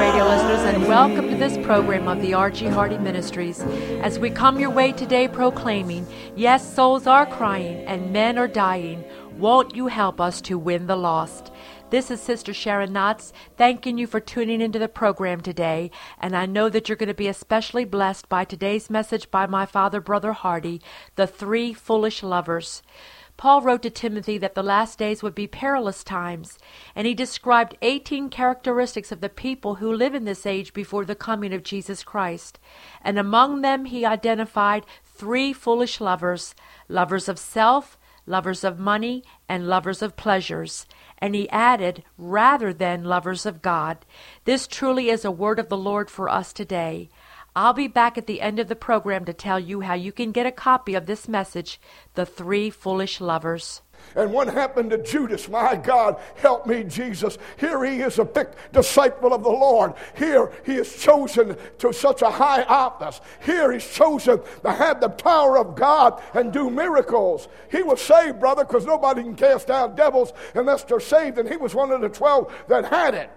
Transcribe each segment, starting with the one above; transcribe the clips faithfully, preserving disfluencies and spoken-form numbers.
radio listeners, and welcome to this program of the R G Hardy Ministries. As we come your way today proclaiming, yes, souls are crying and men are dying. Won't you help us to win the lost? This is Sister Sharon Knotts thanking you for tuning into the program today, and I know that you're going to be especially blessed by today's message by my father, Brother Hardy, The Three Foolish Lovers. Paul wrote to Timothy that the last days would be perilous times, and he described eighteen characteristics of the people who live in this age before the coming of Jesus Christ. And among them he identified three foolish lovers, lovers of self, lovers of money, and lovers of pleasures. And he added, rather than lovers of God. This truly is a word of the Lord for us today. I'll be back at the end of the program to tell you how you can get a copy of this message, The Three Foolish Lovers. And what happened to Judas? My God, help me, Jesus. Here he is a big disciple of the Lord. Here he is chosen to such a high office. Here he's chosen to have the power of God and do miracles. He was saved, brother, because nobody can cast out devils unless they're saved. And he was one of the twelve that had it.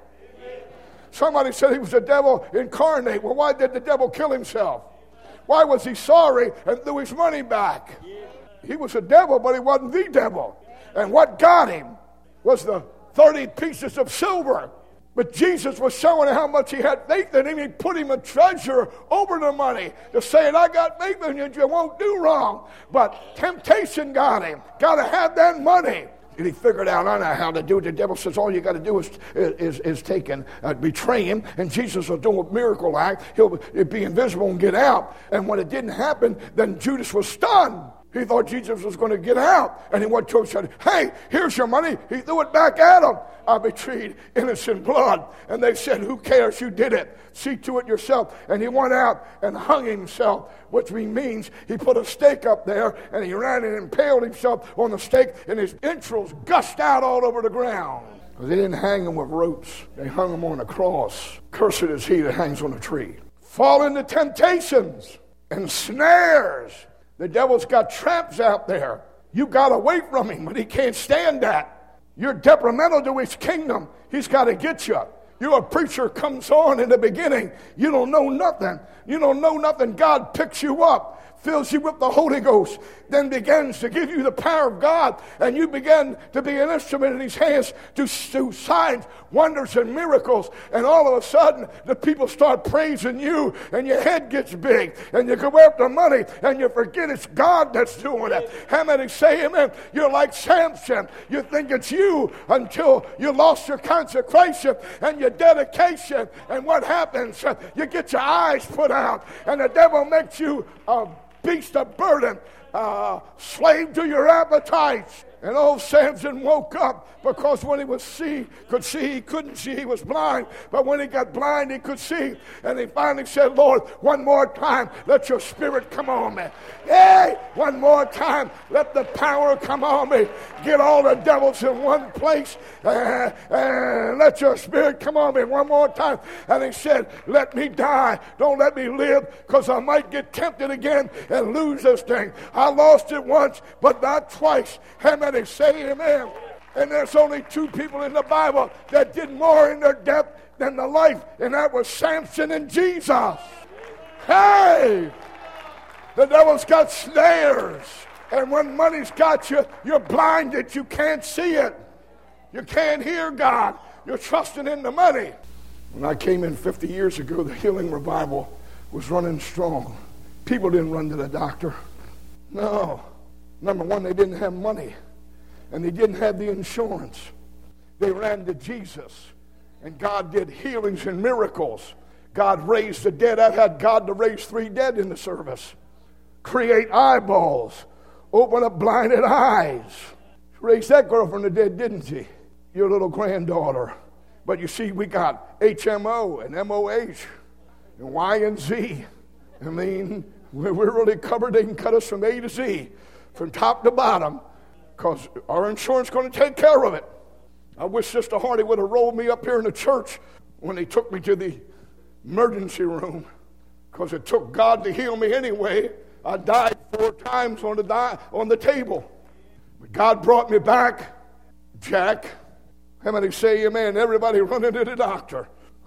Somebody said he was a devil incarnate. Well, why did the devil kill himself? Why was he sorry and threw his money back? He was a devil, but he wasn't the devil. And what got him was the thirty pieces of silver. But Jesus was showing how much he had faith in him. He put him a treasure over the money to say, I got faith in you, you won't do wrong. But temptation got him. Got to have that money. And he figured out, I know how to do it. The devil says, all you got to do is is, is take and uh, betray him, and Jesus will do a miracle act. He'll, he'll be invisible and get out. And when it didn't happen, then Judas was stunned. He thought Jesus was going to get out. And he went to him and said, hey, here's your money. He threw it back at him. I betrayed innocent blood. And they said, who cares? You did it. See to it yourself. And he went out and hung himself, which means he put a stake up there, and he ran and impaled himself on the stake, and his entrails gushed out all over the ground. Because they didn't hang him with ropes. They hung him on a cross. Cursed is he that hangs on a tree. Fall into temptations and snares. The devil's got traps out there. You got away from him, but he can't stand that. You're detrimental to his kingdom. He's got to get you. You're a preacher comes on in the beginning. You don't know nothing. You don't know nothing. God picks you up, fills you with the Holy Ghost, then begins to give you the power of God, and you begin to be an instrument in his hands to do signs, wonders, and miracles. And all of a sudden, the people start praising you, and your head gets big, and you go after money, and you forget it's God that's doing it. How many say amen? You're like Samson. You think it's you until you lost your consecration and your dedication. And what happens? You get your eyes put out, and the devil makes you a beast of burden, uh, slave to your appetites. And old Samson woke up because when he was see, could see, he couldn't see, he was blind. But when he got blind, he could see. And he finally said, Lord, one more time, let your spirit come on me. Hey, one more time, let the power come on me. Get all the devils in one place, uh, and let your spirit come on me one more time. And he said, let me die. Don't let me live, because I might get tempted again and lose this thing. I lost it once, but not twice. How many say amen? And there's only two people in the Bible that did more in their death than the life, and that was Samson and Jesus. Hey! The devil's got snares, and when money's got you, you're blinded. You can't see it. You can't hear God. You're trusting in the money. When I came in fifty years ago, the healing revival was running strong. People didn't run to the doctor. No. Number one, they didn't have money. And they didn't have the insurance. They ran to Jesus. And God did healings and miracles. God raised the dead. I've had God to raise three dead in the service. Create eyeballs. Open up blinded eyes. Raised that girl from the dead, didn't she? Your little granddaughter. But you see, we got H M O and M O H and Y and Z. I mean, we're really covered. They can cut us from A to Z, from top to bottom, because our insurance is going to take care of it. I wish Sister Hardy would have rolled me up here in the church when they took me to the emergency room, because it took God to heal me anyway. I died four times on the di- on the table. But God brought me back. Jack, how many say amen? Everybody running to the doctor.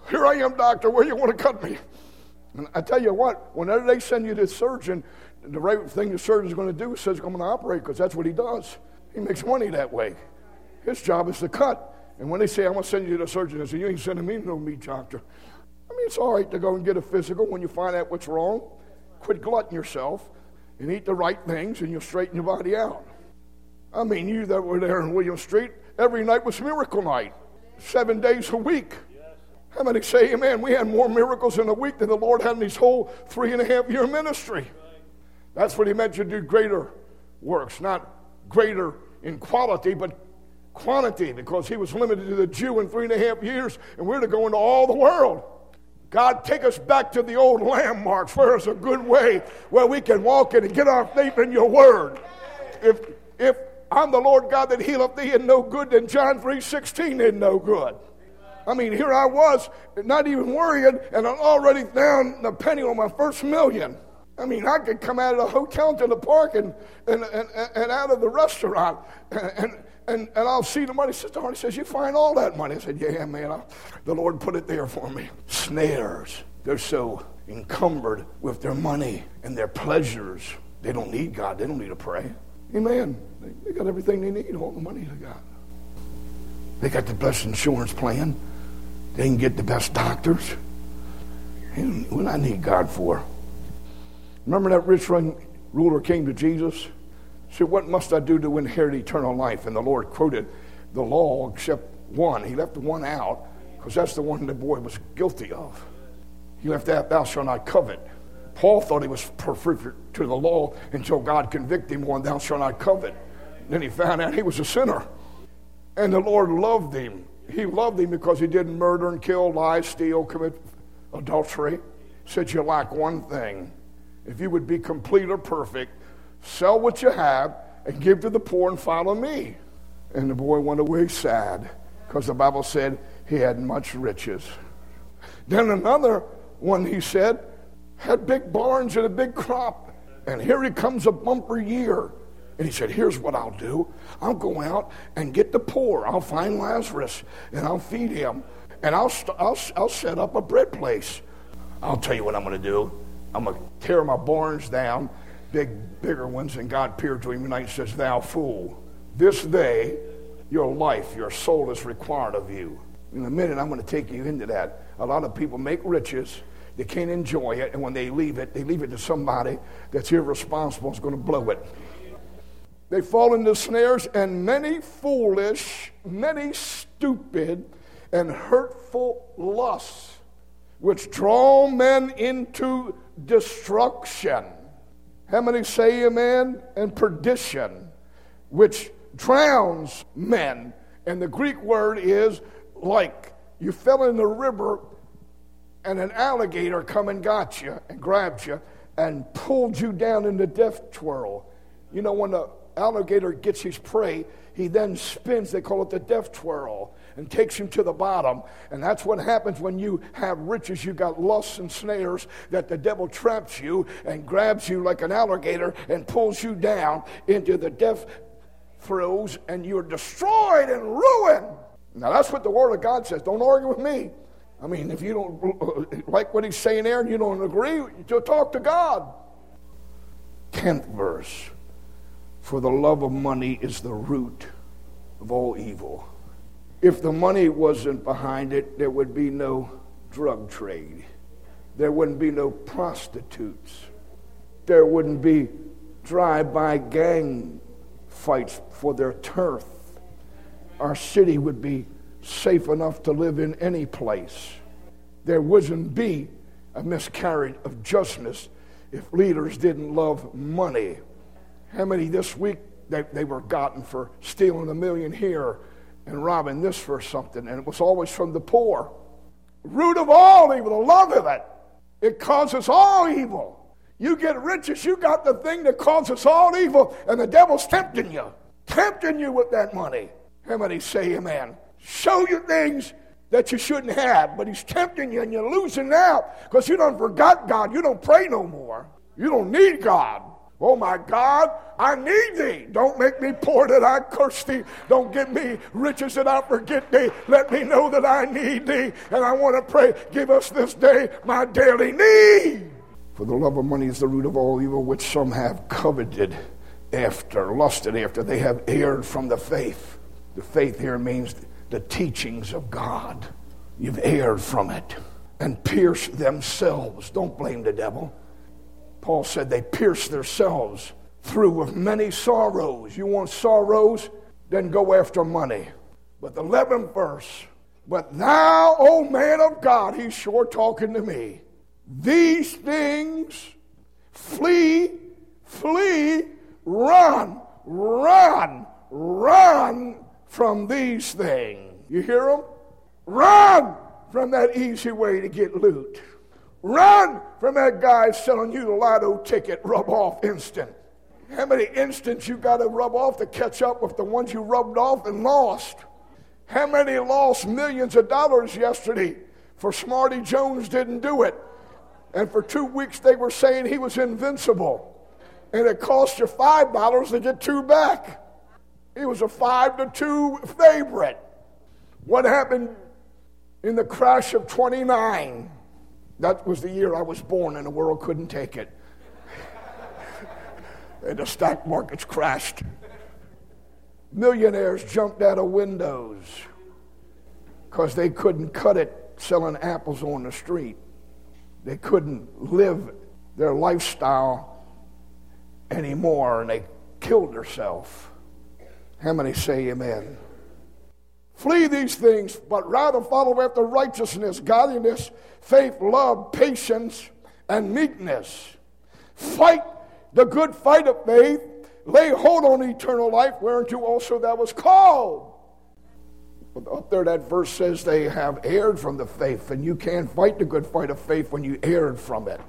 Here I am, doctor, where you want to cut me? And I tell you what, whenever they send you to the surgeon, the right thing the surgeon's going to do is says, I'm going to operate, because that's what he does. He makes money that way. His job is to cut. And when they say, I'm going to send you to the surgeon, they say, you ain't sending me no meat doctor. I mean, it's all right to go and get a physical when you find out what's wrong. Quit glutting yourself and eat the right things, and you'll straighten your body out. I mean, you that were there in William Street, every night was miracle night, seven days a week. How many say amen? We had more miracles in a week than the Lord had in his whole three and a half year ministry. That's what he meant to do, greater works, not greater in quality, but quantity, because he was limited to the Jew in three and a half years, and we're to go into all the world. God, take us back to the old landmarks where it's a good way where we can walk in and get our faith in your word. If if I'm the Lord God that healeth thee and no good, then John three sixteen isn't no good. I mean, here I was, not even worrying, and I'm already down the penny on my first million. I mean, I could come out of the hotel to the park and and, and, and out of the restaurant, and, and And, and I'll see the money. Sister Hardy says, you find all that money? I said, yeah, man, I, the Lord put it there for me. Snares. They're so encumbered with their money and their pleasures. They don't need God. They don't need to pray. Amen. They, they got everything they need, all the money they got. They got the best insurance plan. They can get the best doctors. What do I need God for? Remember that rich ruler came to Jesus? Said, what must I do to inherit eternal life? And the Lord quoted the law except one. He left the one out because that's the one the boy was guilty of. He left out, thou shalt not covet. Paul thought he was perfect to the law until God convicted him on thou shalt not covet. Then he found out he was a sinner. And the Lord loved him. He loved him because he didn't murder and kill, lie, steal, commit adultery. Said, you lack one thing. If you would be complete or perfect, sell what you have and give to the poor and follow me. And the boy went away sad because the Bible said he had much riches. Then another one, he said, had big barns and a big crop. And here he comes a bumper year. And he said, here's what I'll do. I'll go out and get the poor. I'll find Lazarus and I'll feed him. And I'll, st- I'll, I'll set up a bread place. I'll tell you what I'm going to do. I'm going to tear my barns down, big, bigger ones, and God appeared to him and says, thou fool, this day your life, your soul is required of you. In a minute, I'm going to take you into that. A lot of people make riches, they can't enjoy it, and when they leave it, they leave it to somebody that's irresponsible, is going to blow it. They fall into snares, and many foolish, many stupid, and hurtful lusts, which draw men into destruction. How many say amen? And perdition, which drowns men. And the Greek word is like you fell in the river and an alligator come and got you and grabbed you and pulled you down in the death twirl. You know, when the alligator gets his prey, he then spins, they call it the death twirl, and takes him to the bottom. And that's what happens when you have riches. You got lusts and snares that the devil traps you and grabs you like an alligator and pulls you down into the death throes, and you're destroyed and ruined. Now that's what the Word of God says. Don't argue with me. I mean, if you don't like what he's saying there and you don't agree, you'll talk to God. Tenth verse. For the love of money is the root of all evil. If the money wasn't behind it, there would be no drug trade. There wouldn't be no prostitutes. There wouldn't be drive-by gang fights for their turf. Our city would be safe enough to live in any place. There wouldn't be a miscarriage of justice if leaders didn't love money. How many this week they, they were gotten for stealing a million here and robbing this for something, and it was always from the poor. Root of all evil, the love of it. It causes all evil. You get riches, you got the thing that causes all evil, and the devil's tempting you. Tempting you with that money. How many say amen? Show you things that you shouldn't have, but he's tempting you and you're losing out because you don't forgot God. You don't pray no more. You don't need God. Oh my God, I need thee. Don't make me poor that I curse thee. Don't give me riches that I forget thee. Let me know that I need thee. And I want to pray, give us this day my daily need. For the love of money is the root of all evil, which some have coveted after, lusted after. They have erred from the faith. The faith here means the teachings of God. You've erred from it and pierced themselves. Don't blame the devil. Paul said they pierced themselves through with many sorrows. You want sorrows? Then go after money. But the eleventh verse, but thou, O man of God, he's sure talking to me, these things flee, flee, run, run, run from these things. You hear them? Run from that easy way to get loot. Run from that guy selling you the lotto ticket, rub off instant. How many instants you got to rub off to catch up with the ones you rubbed off and lost? How many lost millions of dollars yesterday for Smarty Jones didn't do it? And for two weeks they were saying he was invincible. And it cost you five dollars to get two back. He was a five to two favorite. What happened in the crash of twenty-nine? That was the year I was born and the world couldn't take it. And the stock markets crashed. Millionaires jumped out of windows because they couldn't cut it selling apples on the street. They couldn't live their lifestyle anymore, and they killed themselves. How many say amen? Flee these things, but rather follow after righteousness, godliness, faith, love, patience, and meekness. Fight the good fight of faith. Lay hold on eternal life, whereunto also thou was called. But up there that verse says they have erred from the faith, and you can't fight the good fight of faith when you erred from it.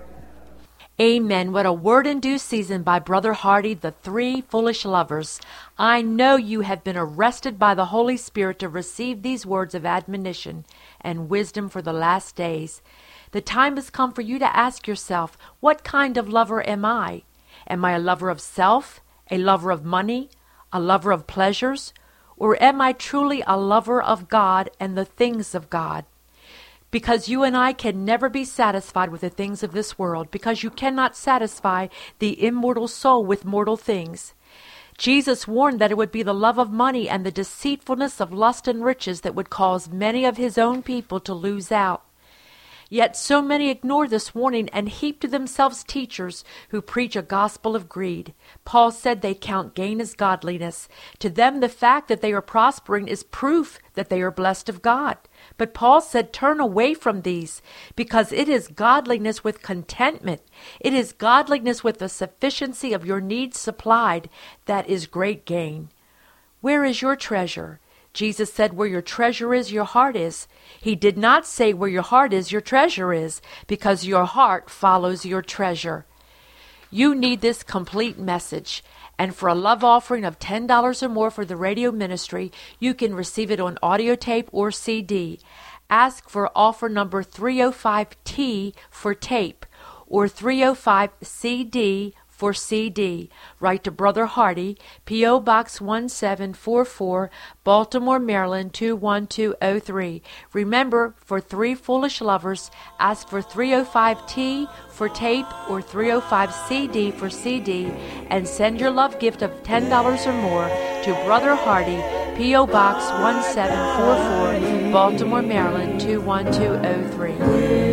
Amen. What a word in due season by Brother Hardy, the three foolish lovers. I know you have been arrested by the Holy Spirit to receive these words of admonition and wisdom for the last days. The time has come for you to ask yourself, what kind of lover am I? Am I a lover of self, a lover of money, a lover of pleasures, or am I truly a lover of God and the things of God? Because you and I can never be satisfied with the things of this world, because you cannot satisfy the immortal soul with mortal things. Jesus warned that it would be the love of money and the deceitfulness of lust and riches that would cause many of his own people to lose out. Yet so many ignore this warning and heap to themselves teachers who preach a gospel of greed. Paul said they count gain as godliness. To them, the fact that they are prospering is proof that they are blessed of God. But Paul said, turn away from these, because it is godliness with contentment. It is godliness with the sufficiency of your needs supplied that is great gain. Where is your treasure? Jesus said, where your treasure is, your heart is. He did not say where your heart is, your treasure is, because your heart follows your treasure. You need this complete message. And for a love offering of ten dollars or more for the radio ministry, you can receive it on audio tape or C D. Ask for offer number three oh five T for tape or three oh five C D for C D. Write to Brother Hardy, P O Box one seven four four, Baltimore, Maryland two one two oh three. Remember, for Three Foolish Lovers, ask for three oh five T for tape or three oh five C D for C D, and send your love gift of ten dollars or more to Brother Hardy, P O Box one seven four four, Baltimore, Maryland two one two oh three.